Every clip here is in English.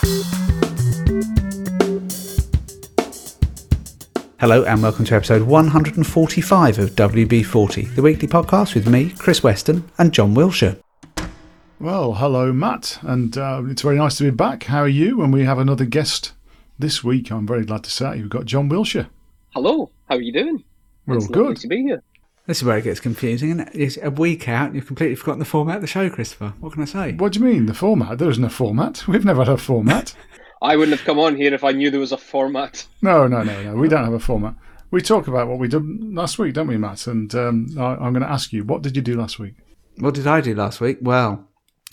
Hello and welcome to episode 145 of WB40, the weekly podcast with me, Chris Weston, and John Wilshire. Well, hello, Matt, and it's very nice to be back. How are you? And we have another guest this week, I'm very glad to say. We've got John Wilshire. Hello, how are you doing? We're it's all good. Lovely to be here. This is where it gets confusing, isn't it? It's a week out and you've completely forgotten the format of the show, Christopher. What can I say? What do you mean, the format? There isn't a format. We've never had a format. I wouldn't have come on here if I knew there was a format. No. We don't have a format. We talk about what we did last week, don't we, Matt? And I'm going to ask you, what did you do last week? What did I do last week? Well,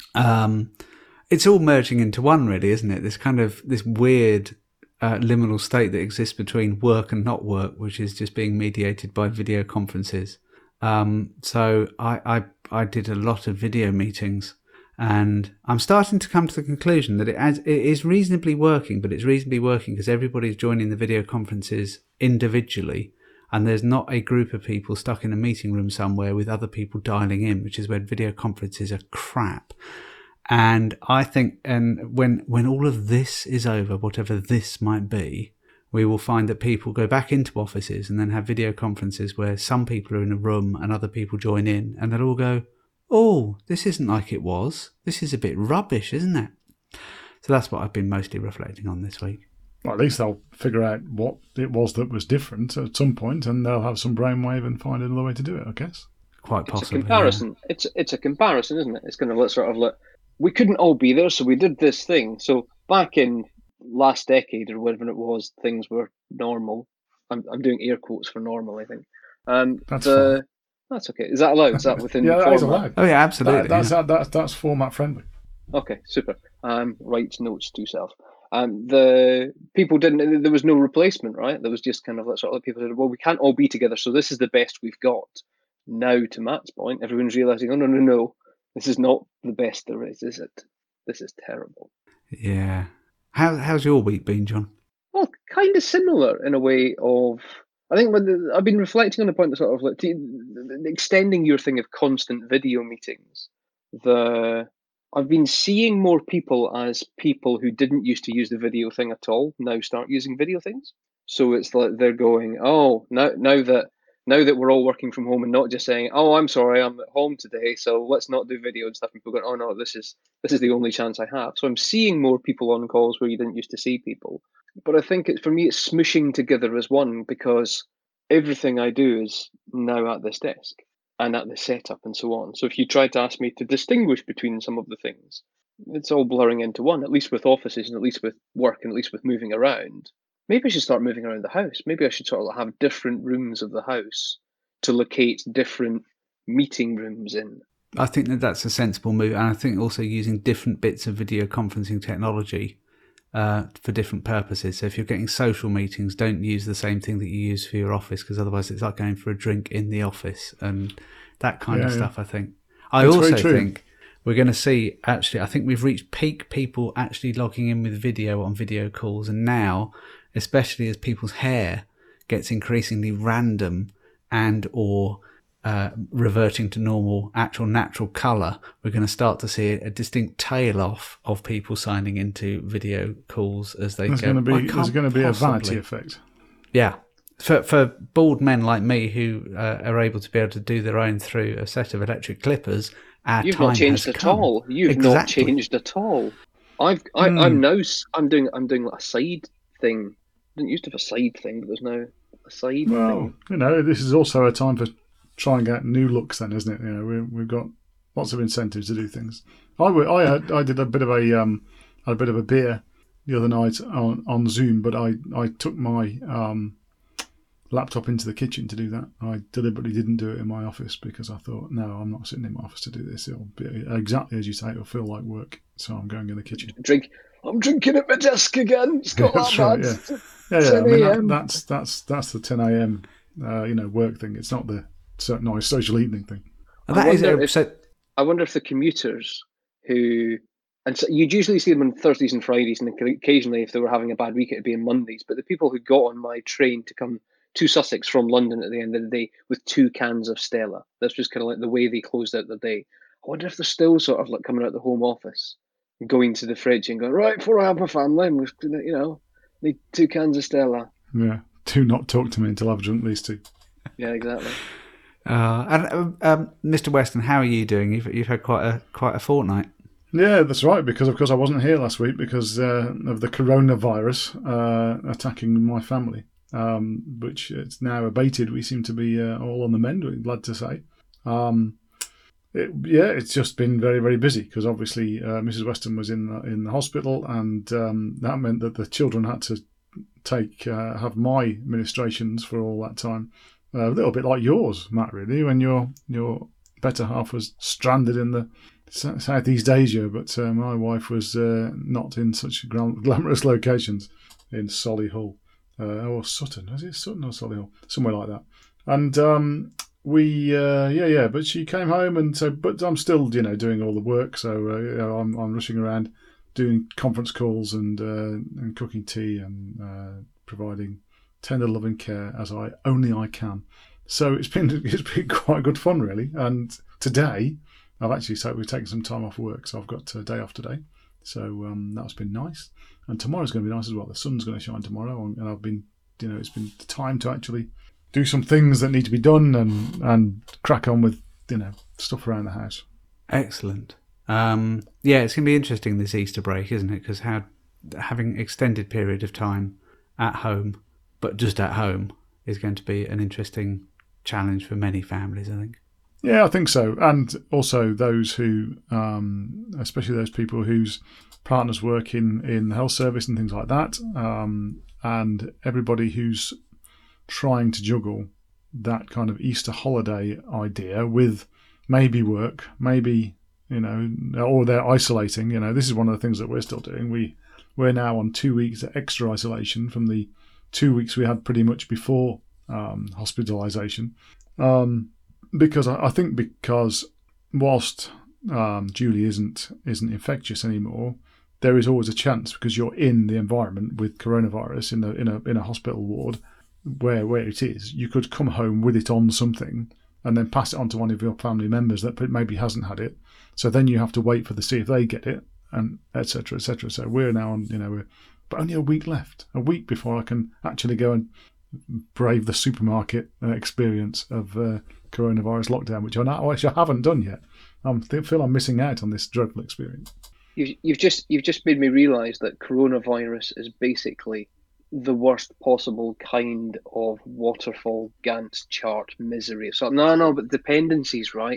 it's all merging into one, really, isn't it? This weird liminal state that exists between work and not work, which is just being mediated by video conferences. So I did a lot of video meetings. And I'm starting to come to the conclusion that it is reasonably working, but it's reasonably working because everybody's joining the video conferences individually, and there's not a group of people stuck in a meeting room somewhere with other people dialing in, which is when video conferences are crap. And I think, and when all of this is over, whatever this might be, we will find that people go back into offices and then have video conferences where some people are in a room and other people join in, and they'll all go, "Oh, this isn't like it was. This is a bit rubbish, isn't it?" So that's what I've been mostly reflecting on this week. Well, at least they'll figure out what it was that was different at some point, and they'll have some brainwave and find another way to do it, I guess. Quite possibly. It's a comparison. Yeah. It's a comparison, isn't it? It's going to sort of look. We couldn't all be there, so we did this thing. So back in last decade or whatever it was, things were normal. I'm doing air quotes for normal, I think. That's fine. That's okay. Is that allowed? Is that within yeah, the that format? is allowed. Oh yeah, absolutely. That's format friendly. Okay, super. Writes notes to self. The people didn't. There was no replacement, right? There was just kind of that sort of people said, "Well, we can't all be together, so this is the best we've got." Now, to Matt's point, everyone's realizing, "Oh no, this is not the best there is it? This is terrible." Yeah. How's your week been, John? Well, kind of similar in a way of. I think I've been reflecting on the point that sort of like extending your thing of constant video meetings. I've been seeing more people as people who didn't used to use the video thing at all now start using video things. So it's like they're going, "Oh, now that we're all working from home," and not just saying, "Oh, I'm sorry, I'm at home today, so let's not do video and stuff." And people going, "Oh no, this is the only chance I have." So I'm seeing more people on calls where you didn't used to see people. But I think for me, it's smushing together as one because everything I do is now at this desk and at the setup and so on. So if you try to ask me to distinguish between some of the things, it's all blurring into one, at least with offices and at least with work and at least with moving around. Maybe I should start moving around the house. Maybe I should sort of have different rooms of the house to locate different meeting rooms in. I think that's a sensible move, and I think also using different bits of video conferencing technology for different purposes. So if you're getting social meetings, don't use the same thing that you use for your office, because otherwise it's like going for a drink in the office and that kind of stuff, I think. I also think we're going to see, actually, I think we've reached peak people actually logging in with video on video calls. And now, especially as people's hair gets increasingly random and or reverting to normal, actual natural colour, we're going to start to see a distinct tail off of people signing into video calls as they go. There's going to be a vanity effect. Yeah. For bald men like me who are able to be able to do their own through a set of electric clippers, You've not changed at all. You've not changed at all. I'm doing a side thing. I didn't used to have a side thing, but there's now a side thing. Well, this is also a time for try and get new looks then, isn't it? We've got lots of incentives to do things. I did a bit of a beer the other night on Zoom, but I took my laptop into the kitchen to do that. I deliberately didn't do it in my office because I thought, no, I'm not sitting in my office to do this. It'll be exactly as you say, it'll feel like work. So I'm going in the kitchen. I'm drinking at my desk again. It's got that's that right, bad. Yeah. I mean, that's the 10 a.m. Work thing. It's not the nice social evening thing. I wonder if the commuters who, and so you'd usually see them on Thursdays and Fridays, and occasionally if they were having a bad week, it'd be on Mondays. But the people who got on my train to come to Sussex from London at the end of the day with 2 cans of Stella, that's just kind of like the way they closed out the day. I wonder if they're still sort of like coming out of the home office going to the fridge and going, right, for a happy family, and we're gonna, need 2 cans of Stella. Yeah. Do not talk to me until I've drunk these 2. Yeah, exactly. And Mr. Weston, how are you doing? You've had quite a fortnight. Yeah, that's right, because of course I wasn't here last week because of the coronavirus attacking my family, which it's now abated. We seem to be all on the mend, we're glad to say. It's just been very, very busy because obviously Mrs. Weston was in the hospital, and that meant that the children had to have my ministrations for all that time. A little bit like yours, Matt, really, when your better half was stranded in the Southeast Asia, but my wife was not in such glamorous locations in Solihull or Sutton. Was it Sutton or Solihull? Somewhere like that. And but she came home, and so, but I'm still, doing all the work. So I'm rushing around, doing conference calls and cooking tea and providing tender loving care as I can. So it's been quite good fun, really. And today we've taken some time off work, so I've got a day off today. So that's been nice. And tomorrow's going to be nice as well. The sun's going to shine tomorrow, and I've been, it's been time to actually do some things that need to be done and crack on with, stuff around the house. Excellent. It's going to be interesting this Easter break, isn't it? Because having extended period of time at home, but just at home, is going to be an interesting challenge for many families, I think. Yeah, I think so. And also those who, especially those people whose partners work in the health service and things like that, and everybody who's trying to juggle that kind of Easter holiday idea with maybe work, maybe, or they're isolating. This is one of the things that we're still doing. We're now on 2 weeks of extra isolation from the 2 weeks we had pretty much before hospitalisation. Because I think whilst Julie isn't infectious anymore, there is always a chance, because you're in the environment with coronavirus in a hospital ward where it is, you could come home with it on something and then pass it on to one of your family members that maybe hasn't had it. So then you have to wait to see if they get it, and et cetera, et cetera. So we're now on, but only a week left, a week before I can actually go and brave the supermarket experience of coronavirus lockdown, which I haven't done yet. I feel I'm missing out on this dreadful experience. You've just made me realise that coronavirus is basically the worst possible kind of waterfall Gantt chart misery. So but dependencies, right?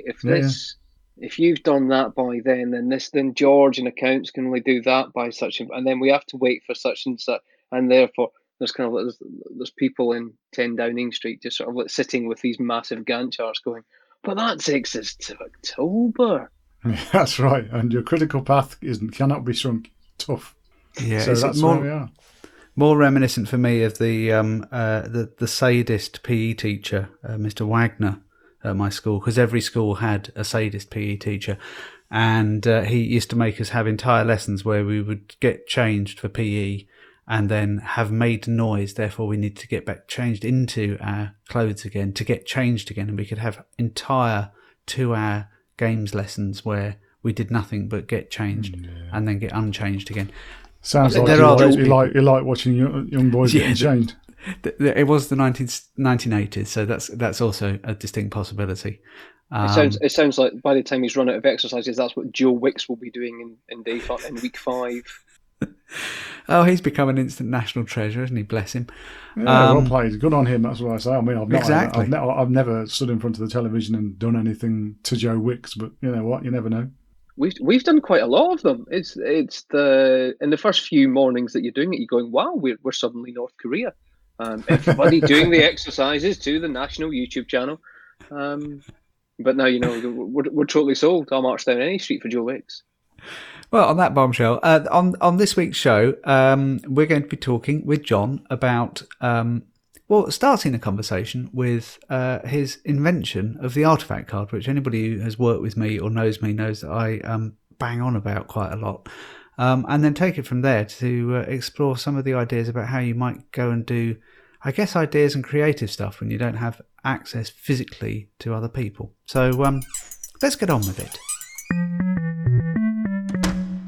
If you've done that by then George in accounts can only do that by such, and then we have to wait for such and such, and therefore there's kind of there's people in 10 Downing Street just sort of like sitting with these massive Gantt charts going, but that takes us to October. That's right, and your critical path cannot be shrunk. Tough. Yeah, so that's where we are. More reminiscent for me of the sadist PE teacher, Mr. Wagner, at my school, because every school had a sadist PE teacher, and he used to make us have entire lessons where we would get changed for PE and then have made noise. Therefore, we need to get back changed into our clothes again to get changed again, and we could have entire 2-hour games lessons where we did nothing but get changed and then get unchanged again. Sounds like you like watching young boys getting changed. It was the 1980s, so that's also a distinct possibility. It sounds like by the time he's run out of exercises, that's what Joe Wicks will be doing in week 5. Oh, he's become an instant national treasure, isn't he? Bless him. Yeah, well played. Good on him. That's what I say. I mean, I've never stood in front of the television and done anything to Joe Wicks, but you know what? You never know. We've done quite a lot of them. It's in the first few mornings that you're doing it, you're going, wow, we're suddenly North Korea. Everybody doing the exercises to the national YouTube channel. But now we're totally sold. I'll march down any street for Joe Wicks. Well, on that bombshell, on this week's show, we're going to be talking with John about starting a conversation with his invention of the artifact card, which anybody who has worked with me or knows me knows that I bang on about quite a lot. And then take it from there to explore some of the ideas about how you might go and do, I guess, ideas and creative stuff when you don't have access physically to other people. So let's get on with it.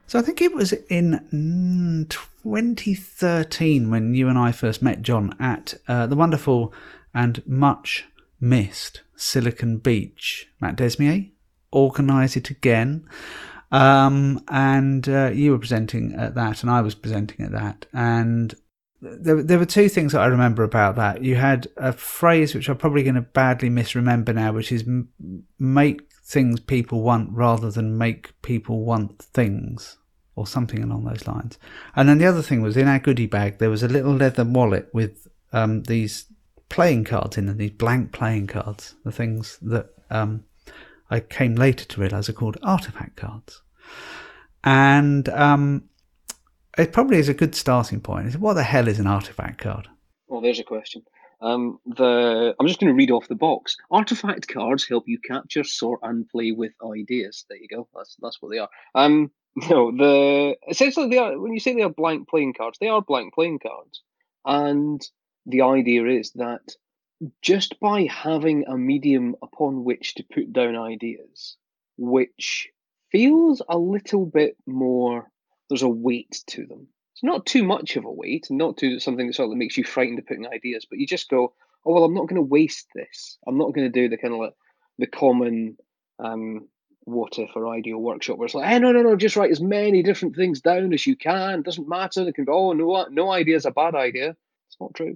So I think it was in 2013 when you and I first met, John, at the wonderful and much missed Silicon Beach. Matt Desmier organised it again. And you were presenting at that, and I was presenting at that. And there were two things that I remember about that. You had a phrase which I'm probably going to badly misremember now, which is make things people want rather than make people want things, or something along those lines. And then the other thing was, in our goodie bag there was a little leather wallet with these playing cards in them, these blank playing cards, the things that I came later to realise are called artifact cards. And it probably is a good starting point. What the hell is an artifact card? Well, there's a question. I'm just going to read off the box. Artifact cards help you capture, sort, and play with ideas. There you go. That's what they are. No, essentially they are. When you say they are blank playing cards, they are blank playing cards, and the idea is that just by having a medium upon which to put down ideas, which feels a little bit more, there's a weight to them. It's not too much of a weight, not too something that sort of makes you frightened of putting ideas, but you just go, oh well, I'm not going to waste this. I'm not going to do the kind of like the common what if or ideal workshop where it's like, hey, no, just write as many different things down as you can. It doesn't matter. It can be, oh no idea is a bad idea. It's not true.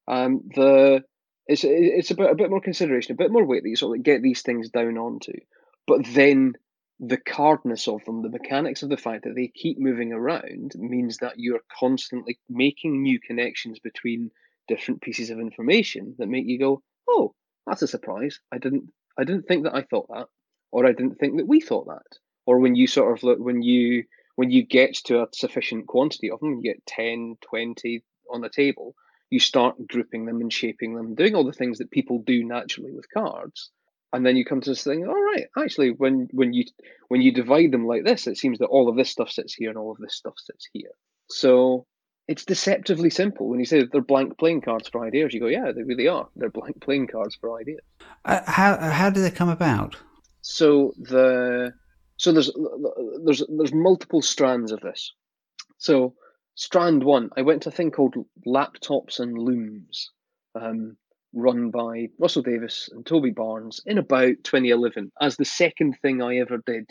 It's about a bit more consideration, a bit more weight that you sort of get these things down onto, but then the cardness of them, the mechanics of the fact that they keep moving around means that you're constantly making new connections between different pieces of information that make you go, oh, that's a surprise. I didn't think that I thought that, or I didn't think that we thought that. Or when you sort of look, when you get to a sufficient quantity of them, you get 10, 20 on the table, you start grouping them and shaping them, doing all the things that people do naturally with cards. And then you come to this thing, all right, actually, when you divide them like this, it seems that all of this stuff sits here and all of this stuff sits here. So it's deceptively simple. When you say that they're blank playing cards for ideas, you go, yeah, they really are. They're blank playing cards for ideas. How do they come about? So there's multiple strands of this. So strand one, I went to a thing called Laptops and Looms, run by Russell Davis and Toby Barnes in about 2011, as the second thing I ever did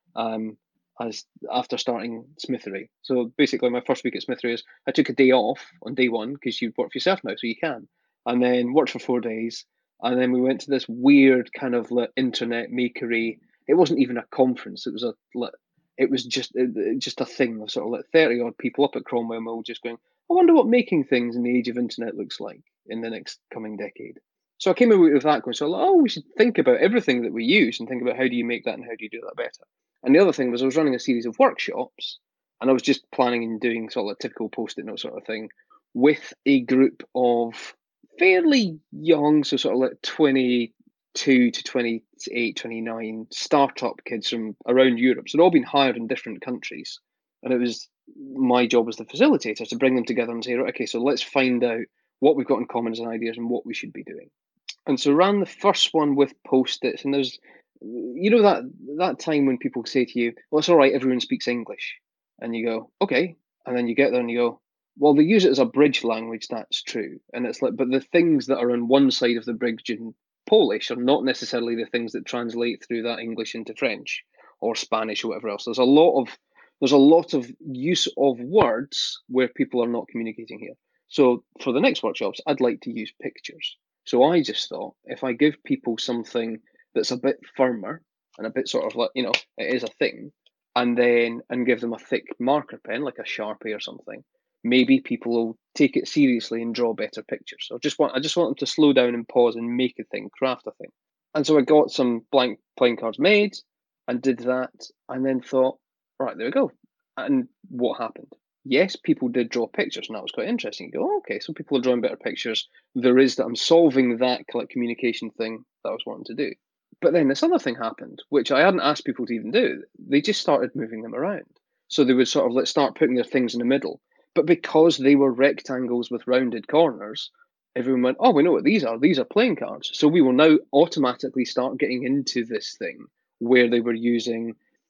as after starting Smithery. So basically my first week at Smithery is I took a day off on day one, because you work for yourself now, so you can, and then worked for 4 days, and then we went to this weird kind of like internet makery. It wasn't even a conference. It was just a thing of sort of like 30 odd people up at Cromwell Mill just going, I wonder what making things in the age of internet looks like in the next coming decade. So I came away with that going, so like, oh, we should think about everything that we use and think about how do you make that and how do you do that better. And the other thing was I was running a series of workshops, and I was just planning and doing sort of like typical post-it note sort of thing with a group of fairly young, so sort of like 22 to 28, 29 startup kids from around Europe. So they'd all been hired in different countries. And it was my job as the facilitator to bring them together and say, right, okay, so let's find out what we've got in common as ideas and what we should be doing. And so ran the first one with post-its, and there's, you know, that time when people say to you, well, it's all right, everyone speaks English. And you go, okay. And then you get there and you go, well, they use it as a bridge language, that's true. And it's like, but the things that are on one side of the bridge in Polish are not necessarily the things that translate through that English into French or Spanish or whatever else. There's a lot of use of words where people are not communicating here. So for the next workshops, I'd like to use pictures. So I just thought, if I give people something that's a bit firmer and a bit sort of like, you know, it is a thing, and give them a thick marker pen, like a Sharpie or something, maybe people will take it seriously and draw better pictures. So I just want them to slow down and pause and make a thing, craft a thing. And so I got some blank playing cards made and did that, and then thought, right, there we go. And what happened? Yes, people did draw pictures, and that was quite interesting. You go, oh, okay, so people are drawing better pictures. There is that I'm solving that communication thing that I was wanting to do. But then this other thing happened, which I hadn't asked people to even do. They just started moving them around. So they would sort of start putting their things in the middle. But because they were rectangles with rounded corners, everyone went, oh, we know what these are. These are playing cards. So we will now automatically start getting into this thing where they were using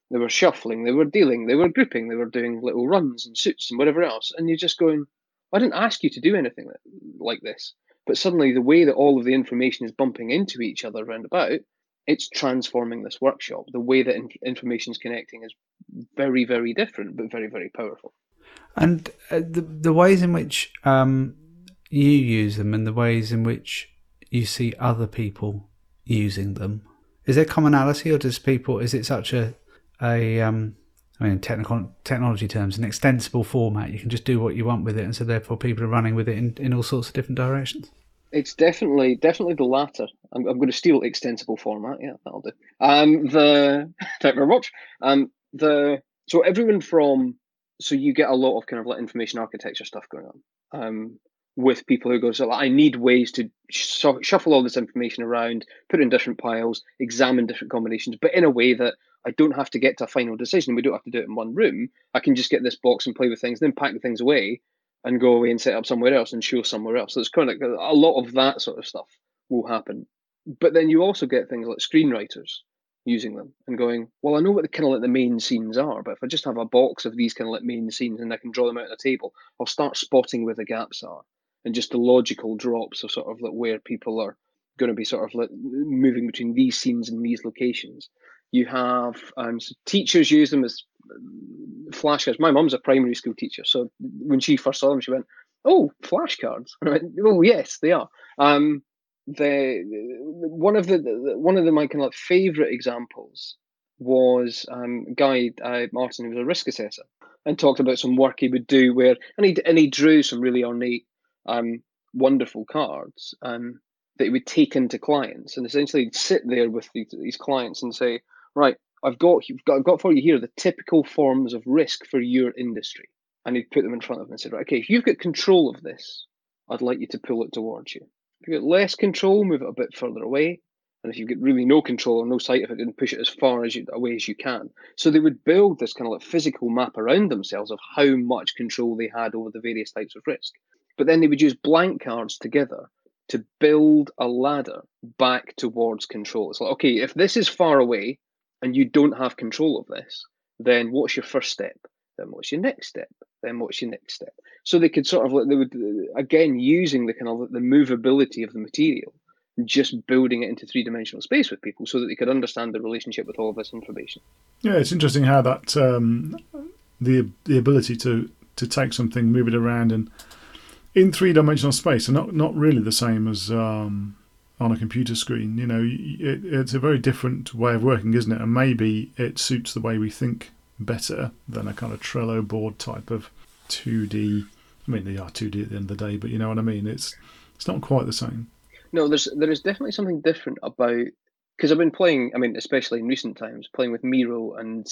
They were shuffling, they were dealing, they were grouping, they were doing little runs and suits and whatever else. And you're just going, I didn't ask you to do anything like this. But suddenly the way that all of the information is bumping into each other round about, it's transforming this workshop. The way that information is connecting is very, very different, but very, very powerful. And the ways in which you use them and the ways in which you see other people using them, is there commonality, or is it such in technology terms, an extensible format? You can just do what you want with it, and so therefore people are running with it in all sorts of different directions. It's definitely the latter. I'm going to steal extensible format. Yeah, that'll do. Thank you very much. So everyone from, so you get a lot of kind of like information architecture stuff going on. With people who go, so I need ways to shuffle all this information around, put it in different piles, examine different combinations, but in a way that I don't have to get to a final decision. We don't have to do it in one room. I can just get this box and play with things, then pack the things away and go away and set up somewhere else and show somewhere else. So it's kind of like a lot of that sort of stuff will happen. But then you also get things like screenwriters using them and going, well, I know what the kind of like the main scenes are, but if I just have a box of these kind of like main scenes and I can draw them out on a table, I'll start spotting where the gaps are and just the logical drops of sort of like where people are going to be sort of like moving between these scenes and these locations. You have so teachers use them as flashcards. My mum's a primary school teacher, so when she first saw them, she went, "Oh, flashcards!" And I went, "Oh, yes, they are." One of my kind of like favorite examples was Guy Martin, who was a risk assessor, and talked about some work he would do and he drew some really ornate, wonderful cards that he would take into clients, and essentially sit there with these clients and say, right, I've got for you here the typical forms of risk for your industry. And he'd put them in front of them and said, right, okay, if you've got control of this, I'd like you to pull it towards you. If you've got less control, move it a bit further away. And if you've got really no control or no sight of it, then push it as far away as you can. So they would build this kind of like physical map around themselves of how much control they had over the various types of risk. But then they would use blank cards together to build a ladder back towards control. It's like, okay, if this is far away and you don't have control of this, then what's your first step? Then what's your next step? Then what's your next step? So they could sort of like, they would, again, using the kind of the movability of the material, just building it into three-dimensional space with people so that they could understand the relationship with all of this information. Yeah, it's interesting how that the ability to take something, move it around, and in three-dimensional space, and not really the same as on a computer screen. You know, it's a very different way of working, isn't it? And maybe it suits the way we think better than a kind of Trello board type of 2D. I mean, they are 2D at the end of the day, but you know what I mean. It's not quite the same. No, there is definitely something different about, because I've been playing, I mean, especially in recent times, playing with Miro and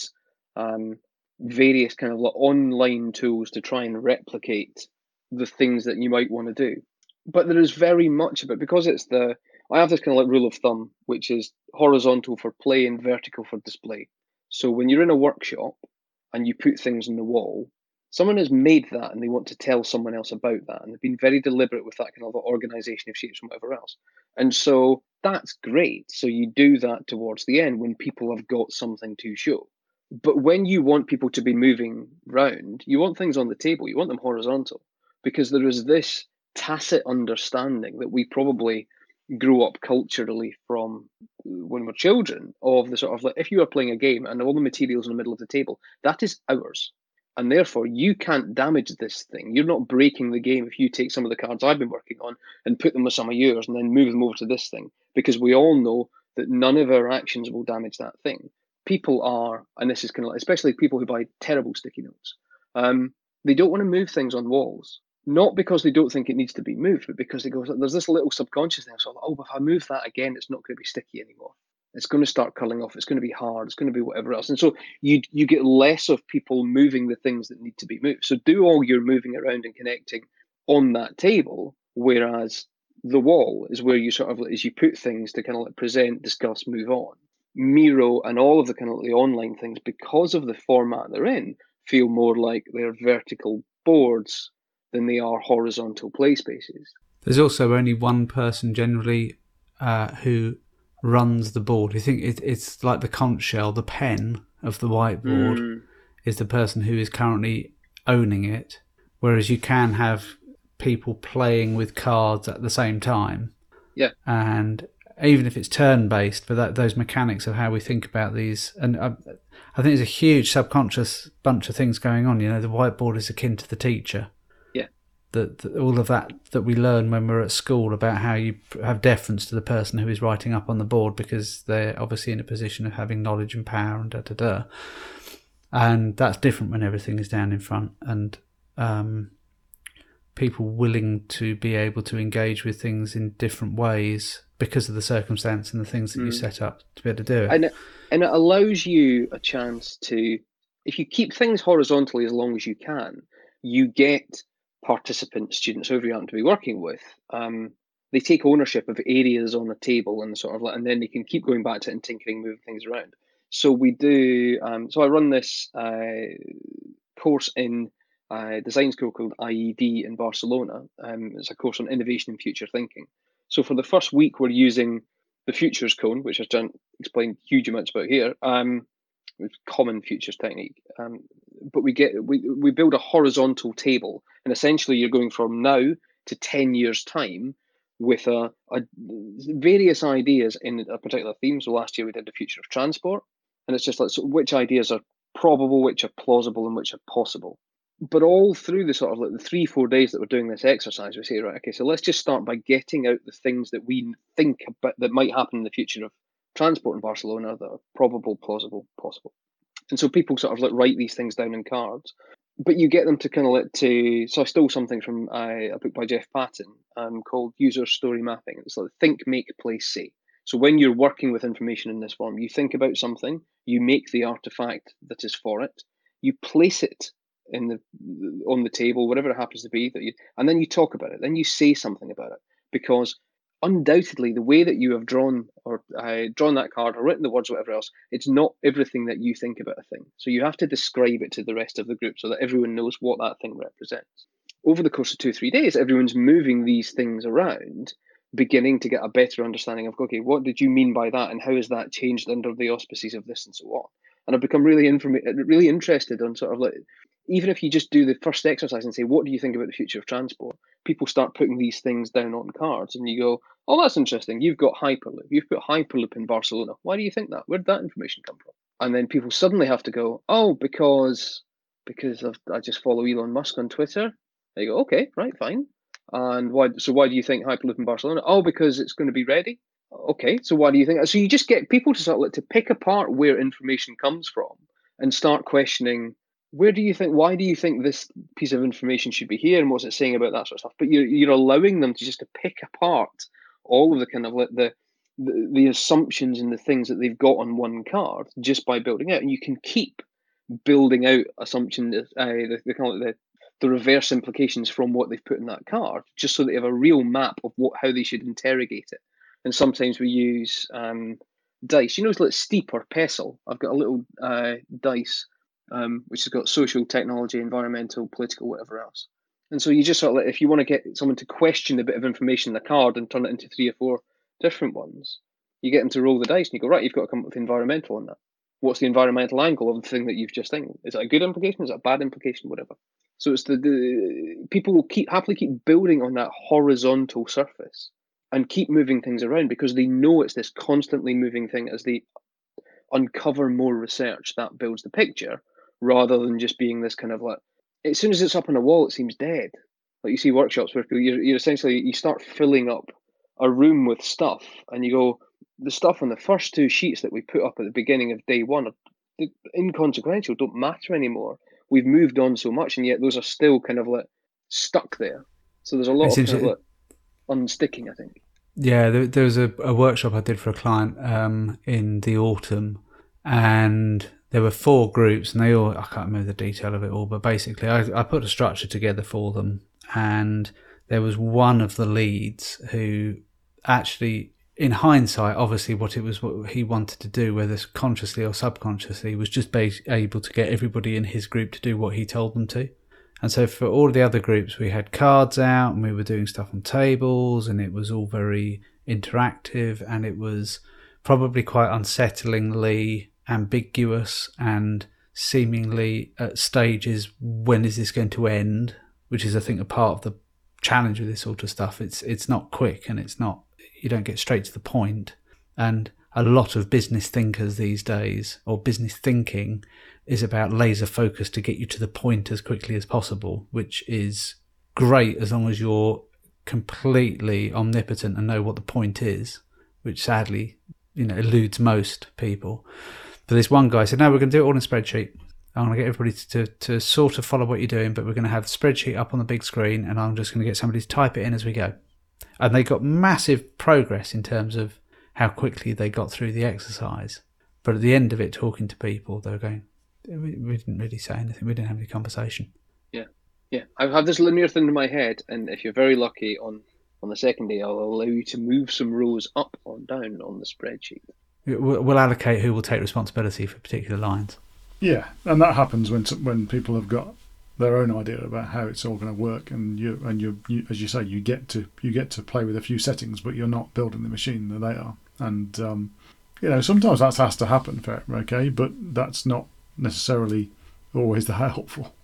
various kind of like online tools to try and replicate the things that you might want to do. But there is very much of it, because I have this kind of like rule of thumb, which is horizontal for play and vertical for display. So when you're in a workshop and you put things on the wall, someone has made that and they want to tell someone else about that. And they've been very deliberate with that kind of organization of shapes and whatever else. And so that's great. So you do that towards the end when people have got something to show. But when you want people to be moving round, you want things on the table, you want them horizontal, because there is this tacit understanding that we probably grew up culturally from when we're children of the sort of like, if you are playing a game and all the materials in the middle of the table, that is ours. And therefore, you can't damage this thing. You're not breaking the game if you take some of the cards I've been working on and put them with some of yours and then move them over to this thing, because we all know that none of our actions will damage that thing. People are, and this is kind of like, especially people who buy terrible sticky notes, they don't want to move things on walls. Not because they don't think it needs to be moved, but because they go, there's this little subconscious thing. So, oh, if I move that again, it's not going to be sticky anymore. It's going to start curling off. It's going to be hard. It's going to be whatever else. And so you get less of people moving the things that need to be moved. So do all your moving around and connecting on that table, whereas the wall is where you sort of, as you put things to kind of like present, discuss, move on. Miro and all of the kind of the online things, because of the format they're in, feel more like they're vertical boards than they are horizontal play spaces. There's also only one person generally who runs the board. You think it's like the conch shell, the pen of the whiteboard is the person who is currently owning it, whereas you can have people playing with cards at the same time. Yeah. And even if it's turn-based, but those mechanics of how we think about these, and I think there's a huge subconscious bunch of things going on. The whiteboard is akin to the teacher. Yeah. That all of that we learn when we're at school about how you have deference to the person who is writing up on the board, because they're obviously in a position of having knowledge and power and da-da-da. And that's different when everything is down in front, and people willing to be able to engage with things in different ways because of the circumstance and the things that you set up to be able to do it. And it allows you a chance to, if you keep things horizontally as long as you can, you get participants, students, whoever you happen to be working with, they take ownership of areas on the table and and then they can keep going back to it and tinkering, moving things around. So we do, so I run this course in design school called IED in Barcelona. It's a course on innovation and future thinking. So for the first week, we're using the futures cone, which I've done explained huge amounts about here, with common futures technique. But we build a horizontal table, and essentially you're going from now to 10 years time with a various ideas in a particular theme. So last year we did the future of transport, and it's just like, so which ideas are probable, which are plausible, and which are possible. But all through the sort of like the 3-4 days that we're doing this exercise, we say, right, okay, so let's just start by getting out the things that we think about that might happen in the future of transport in Barcelona that are probable, plausible, possible. And so people sort of like write these things down in cards, but you get them to kind of so I stole something from a book by Jeff Patton called User Story Mapping. It's like think, make, place, say. So when you're working with information in this form, you think about something, you make the artifact that is for it, you place it on the table, whatever it happens to be, and then you talk about it, then you say something about it, because undoubtedly the way that you have drawn that card or written the words, whatever else, it's not everything that you think about a thing. So you have to describe it to the rest of the group so that everyone knows what that thing represents. Over the course of 2-3 days, everyone's moving these things around, beginning to get a better understanding of, okay, what did you mean by that, and how has that changed under the auspices of this, and so on. And I've become really interested on sort of like, even if you just do the first exercise and say, what do you think about the future of transport? People start putting these things down on cards, and you go, oh, that's interesting. You've got Hyperloop. You've put Hyperloop in Barcelona. Why do you think that? Where did that information come from? And then people suddenly have to go, oh, because I just follow Elon Musk on Twitter. They go, okay, right, fine. And why do you think Hyperloop in Barcelona? Oh, because it's going to be ready. Okay, so why do you think? So you just get people to sort of like to pick apart where information comes from and start questioning, why do you think this piece of information should be here, and what's it saying about that sort of stuff? But you're allowing them to just to pick apart all of the kind of like the assumptions and the things that they've got on one card just by building out, and you can keep building out assumptions, the kind of like the reverse implications from what they've put in that card, just so they have a real map of how they should interrogate it. And sometimes we use dice. It's like Steep or Pestle. I've got a little dice. Which has got social, technology, environmental, political, whatever else. And so you just sort of like, if you want to get someone to question a bit of information in the card and turn it into 3 or 4 different ones, you get them to roll the dice and you go, right, you've got to come up with environmental on that. What's the environmental angle of the thing that you've just think? Is it a good implication? Is it a bad implication? Whatever. So it's the people will happily keep building on that horizontal surface and keep moving things around, because they know it's this constantly moving thing. As they uncover more research, that builds the picture, rather than just being this kind of like, as soon as it's up on a wall, it seems dead. Like you see workshops where you're essentially, you start filling up a room with stuff, and you go, the stuff on the first 2 sheets that we put up at the beginning of day 1 are inconsequential, don't matter anymore. We've moved on so much, and yet those are still kind of like stuck there. So there's a lot of kind of like unsticking, I think. Yeah, there was a workshop I did for a client in the autumn, and there were 4 groups, and they all, I can't remember the detail of it all, but basically I put a structure together for them, and there was one of the leads who actually, in hindsight, obviously what he wanted to do, whether consciously or subconsciously, was just able to get everybody in his group to do what he told them to. And so for all of the other groups, we had cards out and we were doing stuff on tables, and it was all very interactive, and it was probably quite unsettlingly ambiguous and seemingly at stages, when is this going to end? Which is, I think, a part of the challenge with this sort of stuff. It's not quick, and you don't get straight to the point. And a lot of business thinkers these days, or business thinking, is about laser focus to get you to the point as quickly as possible, which is great as long as you're completely omnipotent and know what the point is, which sadly, eludes most people. But this one guy said, no, we're going to do it all in a spreadsheet. I'm going to get everybody to sort of follow what you're doing, but we're going to have the spreadsheet up on the big screen, and I'm just going to get somebody to type it in as we go. And they got massive progress in terms of how quickly they got through the exercise. But at the end of it, talking to people, they were going, we didn't really say anything. We didn't have any conversation. Yeah. I have this linear thing in my head, and if you're very lucky on the second day, I'll allow you to move some rows up or down on the spreadsheet. We'll allocate who will take responsibility for particular lines. Yeah, and that happens when people have got their own idea about how it's all going to work, and you as you say, you get to play with a few settings, but you're not building the machine that they are. And sometimes that has to happen, okay, but that's not necessarily always that helpful.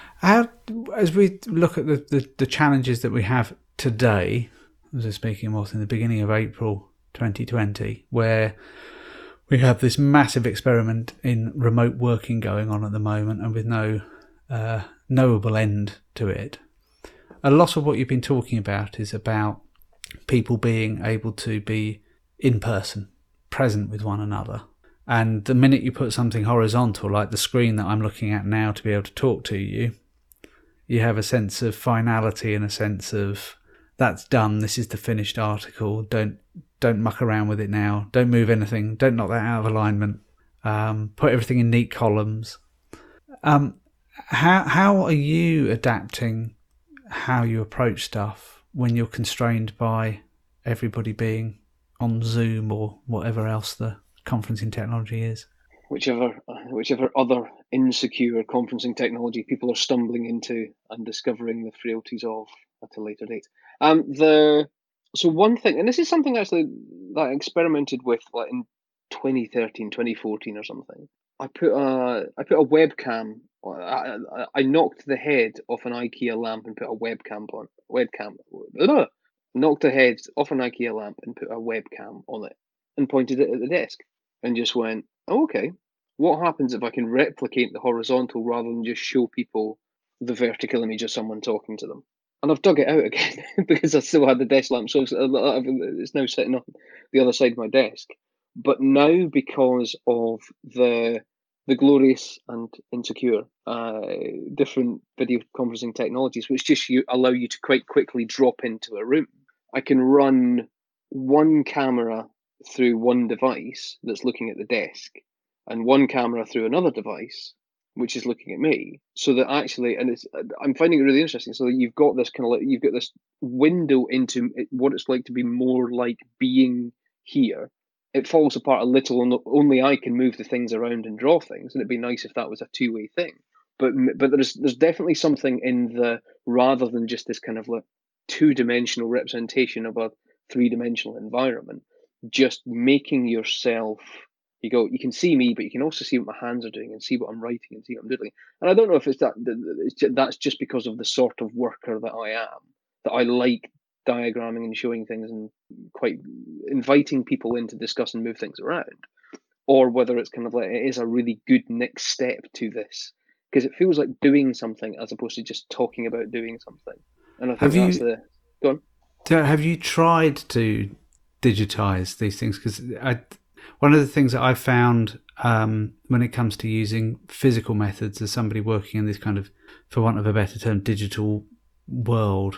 As we look at the challenges that we have today, as I was speaking was in the beginning of April 2020, where we have this massive experiment in remote working going on at the moment, and with no knowable end to it. A lot of what you've been talking about is about people being able to be in person, present with one another. And the minute you put something horizontal, like the screen that I'm looking at now to be able to talk to you, you have a sense of finality and a sense of, that's done, this is the finished article, don't muck around with it now, don't move anything, don't knock that out of alignment, put everything in neat columns. How are you adapting how you approach stuff when you're constrained by everybody being on Zoom or whatever else the conferencing technology is? Whichever other insecure conferencing technology people are stumbling into and discovering the frailties of at a later date. So one thing, and this is something actually that I experimented with like in 2013, 2014 or something. I put a webcam. I knocked the head off an IKEA lamp and put a webcam on. Knocked the head off an IKEA lamp and put a webcam on it and pointed it at the desk and just went, oh, okay, what happens if I can replicate the horizontal rather than just show people the vertical image of someone talking to them? And I've dug it out again because I still had the desk lamp, so it's now sitting on the other side of my desk. But now, because of the glorious and insecure different video conferencing technologies, which just allow you to quite quickly drop into a room, I can run one camera through one device that's looking at the desk and one camera through another device which is looking at me, so that actually, and I'm finding it really interesting, so that you've got this you've got this window into what it's like to be more like being here. It falls apart a little, and only I can move the things around and draw things, and it'd be nice if that was a two-way thing. But there's definitely something in the, rather than just this kind of like two-dimensional representation of a three-dimensional environment, just making yourself, you can see me, but you can also see what my hands are doing and see what I'm writing and see what I'm doing. And I don't know if that's just because of the sort of worker that I am, that I like diagramming and showing things and quite inviting people in to discuss and move things around, or whether it's kind of like it is a really good next step to this, because it feels like doing something as opposed to just talking about doing something. And I think go on. Have you tried to digitize these things? Because one of the things that I've found when it comes to using physical methods as somebody working in this kind of, for want of a better term, digital world,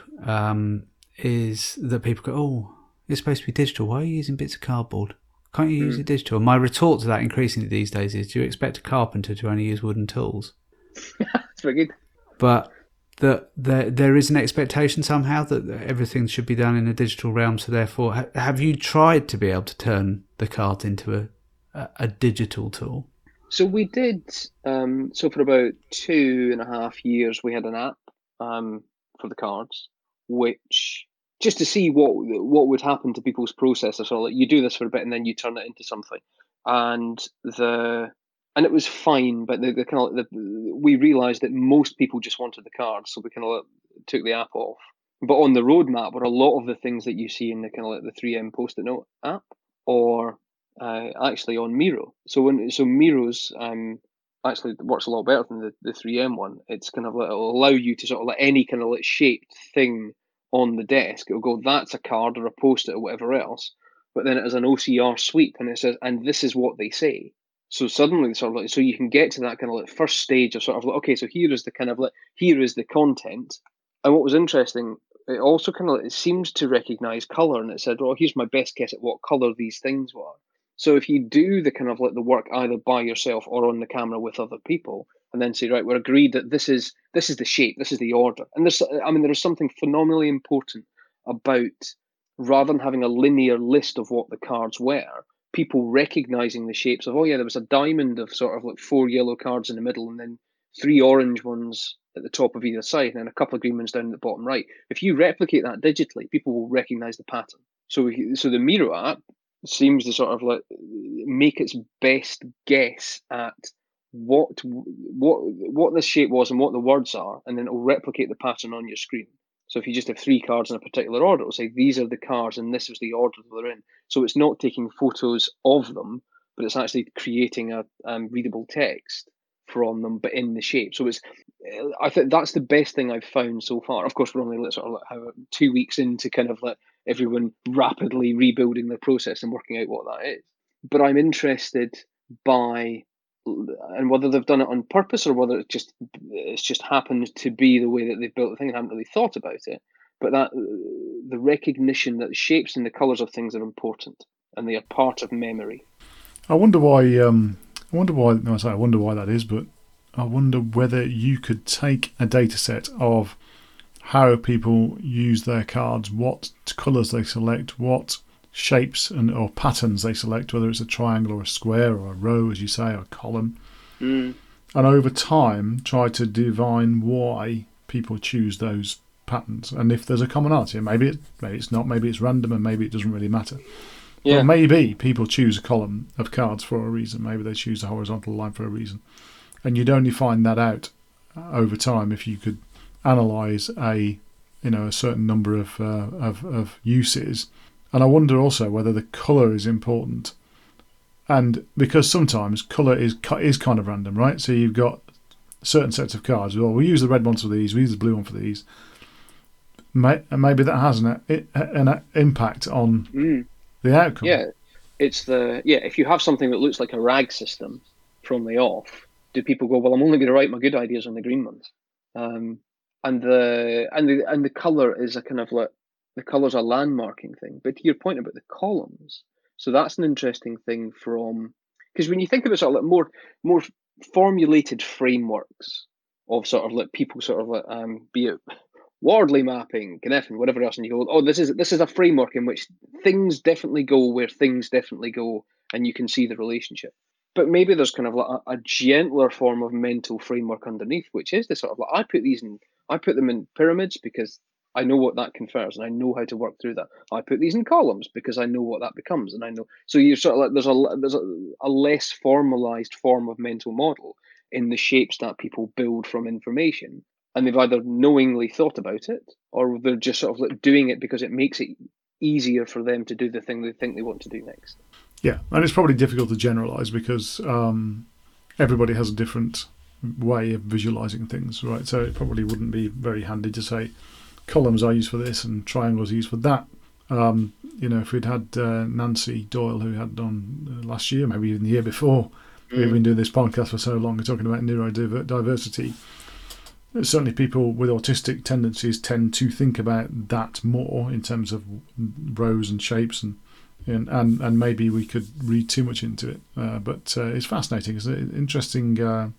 is that people go, oh, it's supposed to be digital. Why are you using bits of cardboard? Can't you use it digital? My retort to that increasingly these days is, do you expect a carpenter to only use wooden tools? That's very good. But there is an expectation somehow that everything should be done in a digital realm. So therefore, have you tried to be able to turn the card into a digital tool? So we did. So for about 2.5 years, we had an app for the cards, which just to see what would happen to people's processors. So like you do this for a bit and then you turn it into something. And the and it was fine, but the kind of we realised that most people just wanted the cards, so we kind of took the app off. But on the roadmap were a lot of the things that you see in the kind of like the 3M Post-it Note app, or actually on Miro. So Miro's actually works a lot better than the 3M one. It's kind of like, it'll allow you to sort of like any kind of like shaped thing on the desk. It'll go, that's a card or a Post-it or whatever else. But then it has an OCR sweep, and it says, and this is what they say. So suddenly, sort of like, so you can get to that kind of like first stage of sort of like, okay, so here is the kind of like, here is the content. And what was interesting, it also kind of, it seems to recognize color, and it said, oh, here's my best guess at what color these things were. So if you do the kind of like the work either by yourself or on the camera with other people, and then say, right, we're agreed that this is the shape, this is the order. And there is something phenomenally important about, rather than having a linear list of what the cards were, people recognizing the shapes of, oh yeah, there was a diamond of sort of like 4 yellow cards in the middle, and then 3 orange ones at the top of either side, and then a couple of green ones down at the bottom right. If you replicate that digitally, people will recognize the pattern. So the Miro app seems to sort of like make its best guess at what the shape was and what the words are, and then it'll replicate the pattern on your screen. So if you just have 3 cards in a particular order, it'll say these are the cards and this was the order they're in. So it's not taking photos of them, but it's actually creating a readable text from them, but in the shape. So I think that's the best thing I've found so far. Of course, we're only sort of like 2 weeks into kind of like everyone rapidly rebuilding their process and working out what that is. But I'm interested by, and whether they've done it on purpose or whether it's just happened to be the way that they've built the thing. I haven't really thought about it, but that the recognition that the shapes and the colours of things are important and they are part of memory. I wonder why. I wonder why. No, I wonder why that is, but I wonder whether you could take a data set of how people use their cards, what colours they select, what shapes or patterns they select, whether it's a triangle or a square or a row, as you say, or a column, and over time try to divine why people choose those patterns, and if there's a commonality. Maybe it's not, maybe it's random, and maybe it doesn't really matter. Yeah. But maybe people choose a column of cards for a reason. Maybe they choose a horizontal line for a reason, and you'd only find that out over time if you could analyse a certain number of uses. And I wonder also whether the colour is important, and because sometimes colour is kind of random, right? So you've got certain sets of cards. Well, we use the red ones for these. We use the blue one for these. Maybe that has an impact on the outcome. Yeah, if you have something that looks like a RAG system from the off, do people go, well, I'm only going to write my good ideas on the green ones? And the color is a kind of like, the color's a landmarking thing. But to your point about the columns, so that's an interesting thing because when you think about sort of like more formulated frameworks of sort of like people sort of like be it Wardley mapping, Cynefin, whatever else, and you go, oh, this is a framework in which things definitely go where things definitely go, and you can see the relationship. But maybe there's kind of like a gentler form of mental framework underneath, which is the sort of like, I put them in pyramids because I know what that confers and I know how to work through that. I put these in columns because I know what that becomes, and I know. So you're sort of like there's a less formalized form of mental model in the shapes that people build from information. And they've either knowingly thought about it, or they're just sort of like doing it because it makes it easier for them to do the thing they think they want to do next. Yeah, and it's probably difficult to generalize because everybody has a different way of visualizing things, right? So it probably wouldn't be very handy to say columns are used for this and triangles are used for that. If we'd had Nancy Doyle, who had on last year, maybe even the year before, we've been doing this podcast for so long, we're talking about neurodiversity. Certainly people with autistic tendencies tend to think about that more in terms of rows and shapes, and maybe we could read too much into it. But it's fascinating. It's interesting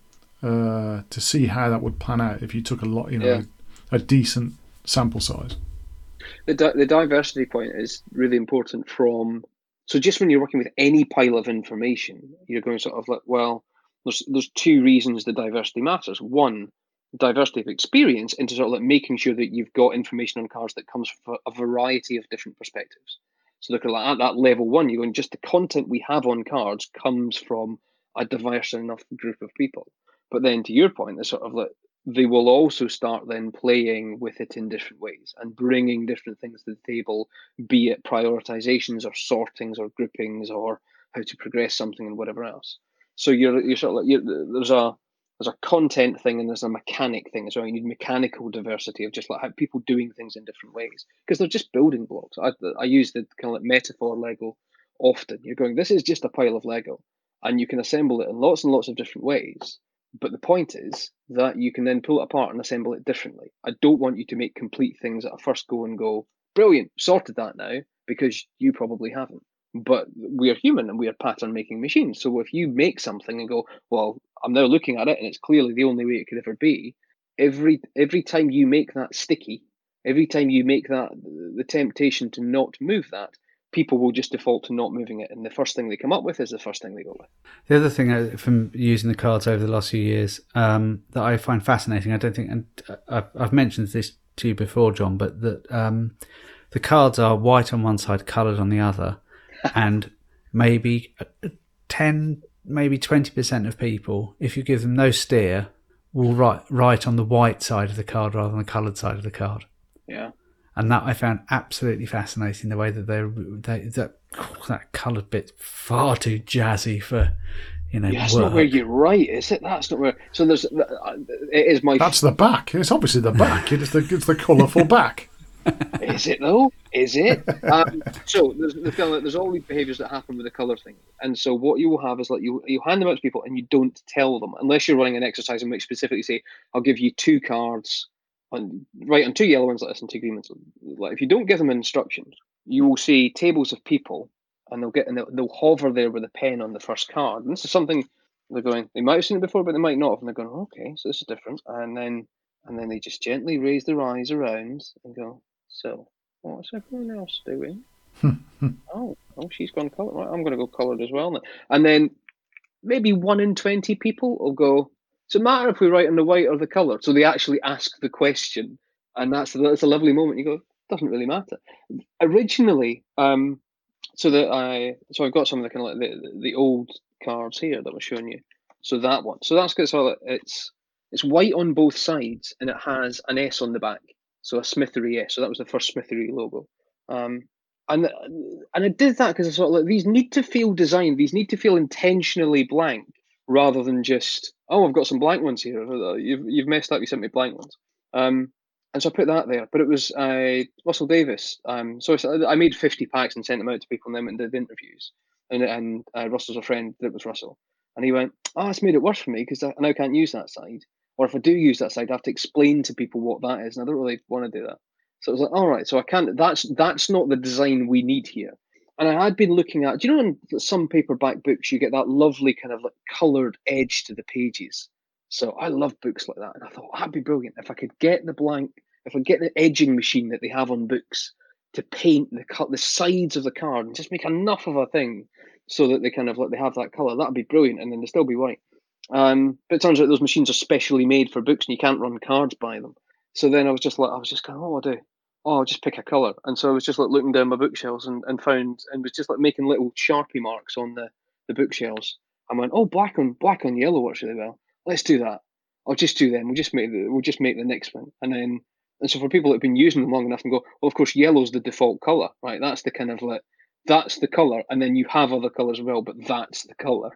to see how that would pan out if you took a decent sample size. The diversity point is really important so just when you're working with any pile of information, you're going sort of like, well, there's 2 reasons the diversity matters. One, diversity of experience into sort of like making sure that you've got information on cards that comes from a variety of different perspectives. So look at that level 1, you're going, just the content we have on cards comes from a diverse enough group of people. But then to your point, it's sort of like they will also start then playing with it in different ways and bringing different things to the table, be it prioritizations or sortings or groupings or how to progress something and whatever else. So you're sort of like there's a content thing and there's a mechanic thing as well. You need mechanical diversity of just like how people doing things in different ways because they're just building blocks. I use the kind of like metaphor Lego often. You're going, this is just a pile of Lego, and you can assemble it in lots and lots of different ways. But the point is that you can then pull it apart and assemble it differently. I don't want you to make complete things at a first go and go, brilliant, sorted that now, because you probably haven't. But we are human and we are pattern making machines. So if you make something and go, well, I'm now looking at it and it's clearly the only way it could ever be, every time you make that sticky, every time you make that the temptation to not move that, people will just default to not moving it, and the first thing they come up with is the first thing they go with. The other thing from using the cards over the last few years that I find fascinating, I don't think, and I've mentioned this to you before, John, but that the cards are white on one side, coloured on the other, and maybe 10, maybe 20% of people, if you give them no steer, will write on the white side of the card rather than the coloured side of the card. Yeah. And that I found absolutely fascinating, the way that that coloured bit's far too jazzy for, Yeah, that's work. not where you write, is it? That's not where. So there's. It is my. That's the back. It's obviously the back. It's the colourful back. Is it though? Is it? So there's all these behaviours that happen with the colour thing, and so what you will have is like you hand them out to people and you don't tell them unless you're running an exercise in which specifically say, I'll give you 2 cards. On 2 yellow ones like this and 2 green ones. Like if you don't give them instructions, you will see tables of people, and they'll hover there with a pen on the first card. And this is something they're going. They might have seen it before, but they might not have. And they're going, okay, so this is different. And then they just gently raise their eyes around and go, so what's everyone else doing? oh, she's gone coloured. Right, I'm going to go coloured as well now. And then maybe 1 in 20 people will go, does it matter if we write on the white or the colour? So they actually ask the question, and that's a lovely moment. You go, doesn't really matter. Originally, so I've got some of the kind of like the old cards here that I was showing you. So that one, so that's good. So it's white on both sides, and it has an S on the back, so a Smithery S. So that was the first Smithery logo. And I did that because I sort of like these need to feel designed. These need to feel intentionally blank, rather than just, oh, I've got some blank ones here. You've messed up. You sent me blank ones. And so I put that there. But it was Russell Davis. So I made 50 packs and sent them out to people and then went and did interviews. And Russell's a friend that was Russell. And he went, oh, it's made it worse for me because I now can't use that side. Or if I do use that side, I have to explain to people what that is. And I don't really want to do that. So I was like, all right, so I can't, that's not the design we need here. And I had been looking at, do you know in some paperback books, you get that lovely kind of like coloured edge to the pages. So I love books like that. And I thought, that'd be brilliant. If I could get if I get the edging machine that they have on books to paint the sides of the card and just make enough of a thing so that they kind of like, they have that colour, that'd be brilliant. And then they still be white. But it turns out those machines are specially made for books and you can't run cards by them. So then I was just going, oh, I'll do. Oh, I'll just pick a colour. And so I was just like looking down my bookshelves and found, and was just like making little Sharpie marks on the bookshelves. I went, oh, black on yellow works really well. Let's do that. I'll just do them. We'll just make the next one. And so for people that have been using them long enough and go, well, of course, yellow's the default colour, right? That's the kind of like, that's the colour. And then you have other colours as well, but that's the colour.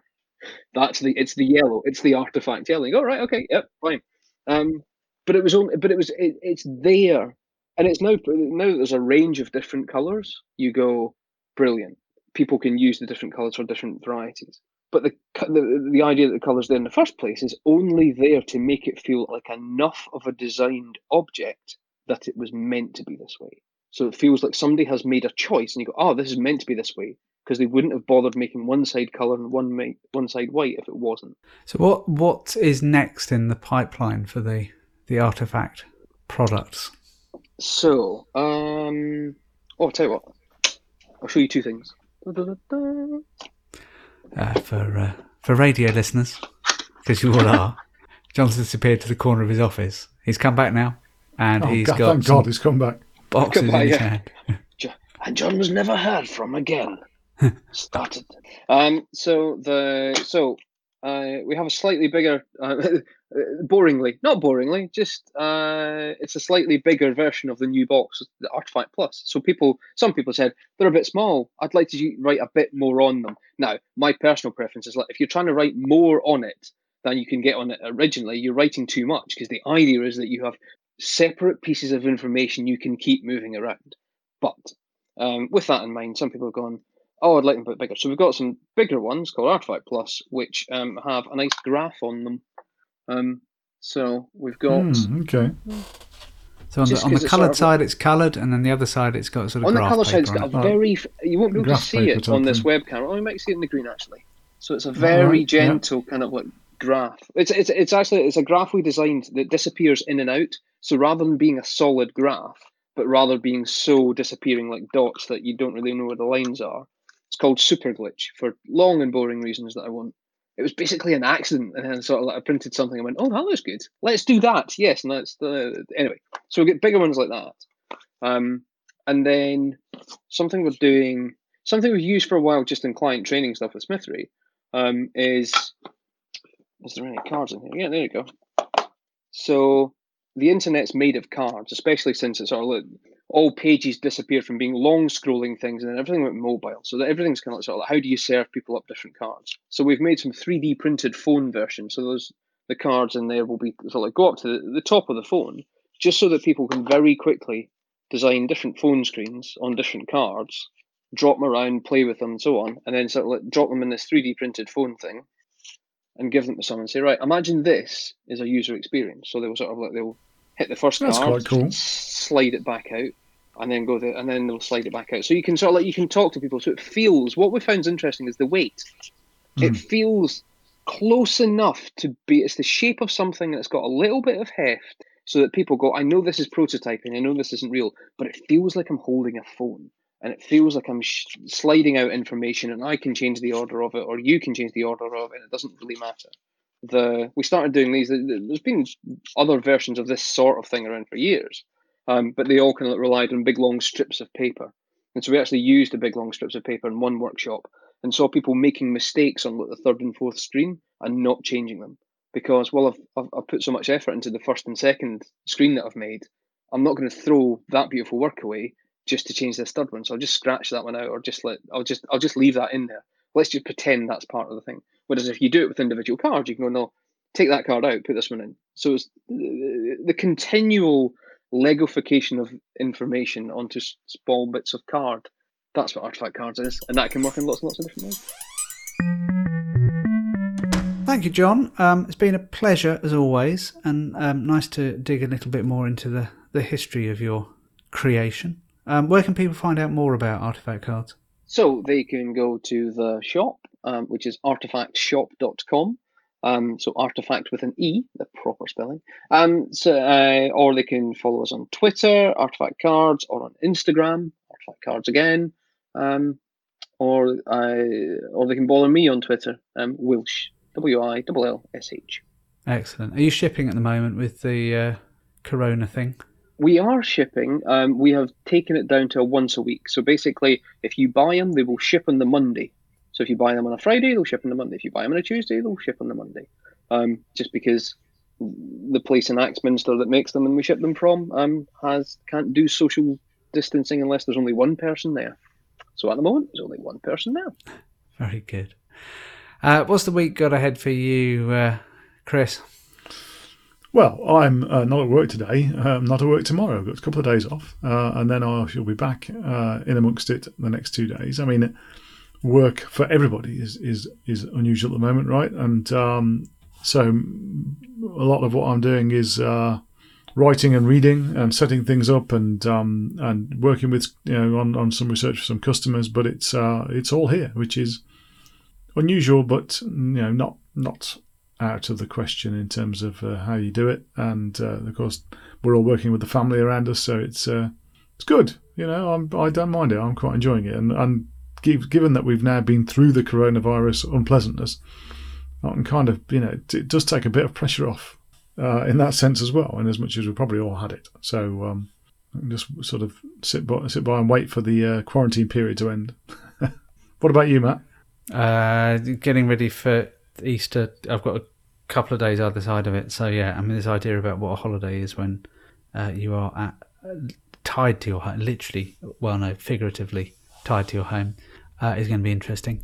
It's the yellow. It's the artifact yellow. You go, right, okay, yep, fine. But it's there. And it's now there's a range of different colours. You go, brilliant. People can use the different colours for different varieties. But the idea that the colour's there in the first place is only there to make it feel like enough of a designed object that it was meant to be this way. So it feels like somebody has made a choice and you go, oh, this is meant to be this way, because they wouldn't have bothered making one side colour and one side white if it wasn't. So what is next in the pipeline for the artifact products? So, I'll tell you what. I'll show you 2 things. For radio listeners, because you all are, John's disappeared to the corner of his office. He's come back now, and thank God he's come back. Boxes in his hand. And John was never heard from again. Started. So we have a slightly bigger, not boringly, just it's a slightly bigger version of the new box, the Artifact Plus. So some people said they're a bit small. I'd like to write a bit more on them. Now, my personal preference is, like, if you're trying to write more on it than you can get on it originally, you're writing too much, because the idea is that you have separate pieces of information you can keep moving around. But with that in mind, some people have gone, oh, I'd like them a bit bigger. So we've got some bigger ones called Artifact Plus, which have a nice graph on them. So we've got... okay. So on the coloured side, it's coloured, and then the other side, it's got sort of graph paper. On the colour side, it's got a very... You won't be able to see it on this webcam. Oh, you might see it in the green, actually. So it's a very gentle kind of like graph. It's actually a graph we designed that disappears in and out. So rather than being a solid graph, but rather being so disappearing like dots that you don't really know where the lines are, it's called Super Glitch for long and boring reasons that I won't. It was basically an accident, and then sort of like I printed something and went, oh, that looks good. Let's do that. Yes, and that's anyway. So we get bigger ones like that. And then something we've used for a while just in client training stuff with Smithery is there any cards in here? Yeah, there you go. So the internet's made of cards, especially since it's sort of like all pages disappeared from being long scrolling things, and then everything went mobile. So that everything's kind of like, sort of like, how do you serve people up different cards? So we've made some 3D printed phone versions. So the cards in there will be sort of like go up to the top of the phone, just so that people can very quickly design different phone screens on different cards, drop them around, play with them, and so on, and then sort of like drop them in this 3D printed phone thing and give them to someone and say, right, imagine this is a user experience. So they'll hit the first That's card, quite cool. slide it back out, and then and then they'll slide it back out. So you can you can talk to people. So it feels, what we found interesting is the weight. It feels close enough to be, it's the shape of something that's got a little bit of heft, so that people go, I know this is prototyping, I know this isn't real, but it feels like I'm holding a phone. And it feels like I'm sliding out information, and I can change the order of it, or you can change the order of it, and it doesn't really matter. We started doing these. There's been other versions of this sort of thing around for years, but they all kind of relied on big long strips of paper. And so we actually used the big long strips of paper in one workshop and saw people making mistakes on the third and fourth screen and not changing them, because, well, I've put so much effort into the first and second screen that I've made. I'm not going to throw that beautiful work away just to change this third one. So I'll just scratch that one out, or I'll just leave that in there. Let's just pretend that's part of the thing. Whereas if you do it with individual cards, you can go, no, take that card out, put this one in. So it's the continual Legofication of information onto small bits of card. That's what Artifact Cards is, and that can work in lots and lots of different ways. Thank you, John. It's been a pleasure as always, and nice to dig a little bit more into the history of your creation. Where can people find out more about Artifact Cards? So they can go to the shop, which is artifactshop.com. So Artifact with an E, the proper spelling. Or they can follow us on Twitter, Artifact Cards, or on Instagram, Artifact Cards again. Or they can bother me on Twitter, Wilsh, WILLSH. Excellent. Are you shipping at the moment with the Corona thing? We are shipping. We have taken it down to a once a week. So basically, if you buy them, they will ship on the Monday. So if you buy them on a Friday, they'll ship on the Monday. If you buy them on a Tuesday, they'll ship on the Monday. Just because the place in Axminster that makes them and we ship them from can't do social distancing unless there's only one person there. So at the moment, there's only one person there. Very good. What's the week got ahead for you, Chris? Well, I'm not at work today. I'm not at work tomorrow. I've got a couple of days off, and then I shall be back in amongst it the next 2 days. I mean, work for everybody is unusual at the moment, right? And so a lot of what I'm doing is writing and reading and setting things up and working with on some research for some customers. But it's all here, which is unusual, but not out of the question in terms of how you do it. And of course, we're all working with the family around us, so it's good. I don't mind it. I'm quite enjoying it, and given that we've now been through the coronavirus unpleasantness, I can kind of it does take a bit of pressure off in that sense as well. And as much as we probably all had it, so I can just sort of sit by and wait for the quarantine period to end. What about you, Matt? Getting ready for Easter, I've got a couple of days either side of it. So yeah, I mean, this idea about what a holiday is when you are tied to your home, literally, well, no, figuratively tied to your home, is going to be interesting.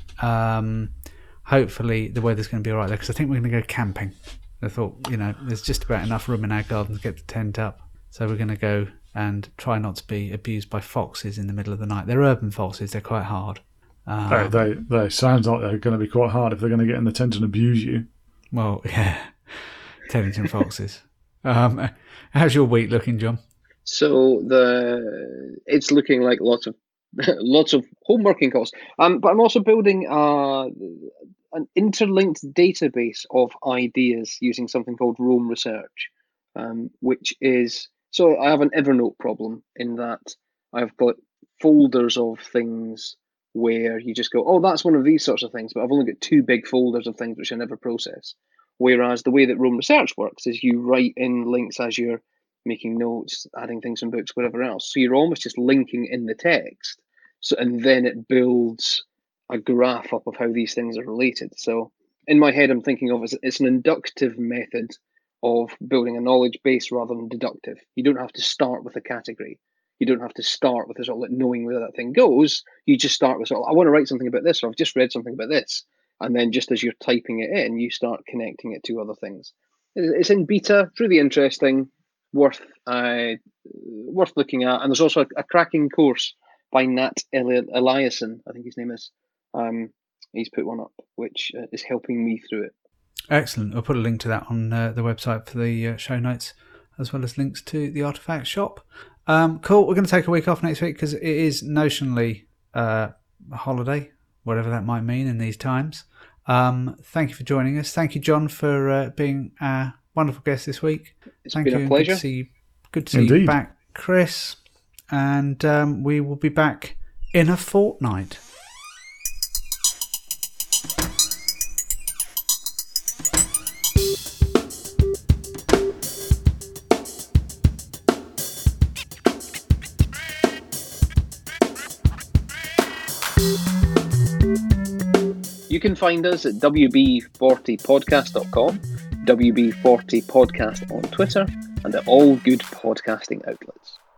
Hopefully the weather's going to be all right there, because I think we're going to go camping. I thought, there's just about enough room in our garden to get the tent up. So we're going to go and try not to be abused by foxes in the middle of the night. They're urban foxes. They're quite hard. They sounds like they're going to be quite hard if they're going to get in the tent and abuse you. Well, yeah. Teddington foxes. How's your week looking, John? So it's looking like lots of homeworking calls. But I'm also building an interlinked database of ideas using something called Roam Research, which is, so I have an Evernote problem in that I've got folders of things where you just go, oh, that's one of these sorts of things, but I've only got 2 big folders of things which I never process. Whereas the way that Roam Research works is you write in links as you're making notes, adding things from books, whatever else. So you're almost just linking in the text. So, and then it builds a graph up of how these things are related. So in my head, I'm thinking of it's an inductive method of building a knowledge base rather than deductive. You don't have to start with a category. You don't have to start with sort of knowing where that thing goes. You just start with sort of, I want to write something about this, or I've just read something about this. And then just as you're typing it in, you start connecting it to other things. It's in beta, it's really interesting, worth looking at. And there's also a cracking course by Nat Eliason, I think his name is. He's put one up, which is helping me through it. Excellent. I'll put a link to that on the website for the show notes, as well as links to the Artifact shop. Cool. We're going to take a week off next week because it is notionally a holiday, whatever that might mean in these times. Thank you for joining us. Thank you, John, for being our wonderful guest this week. It's been a pleasure. Good to see you back, Chris. And we will be back in a fortnight. You can find us at wb40podcast.com, WB40podcast on Twitter, and at all good podcasting outlets.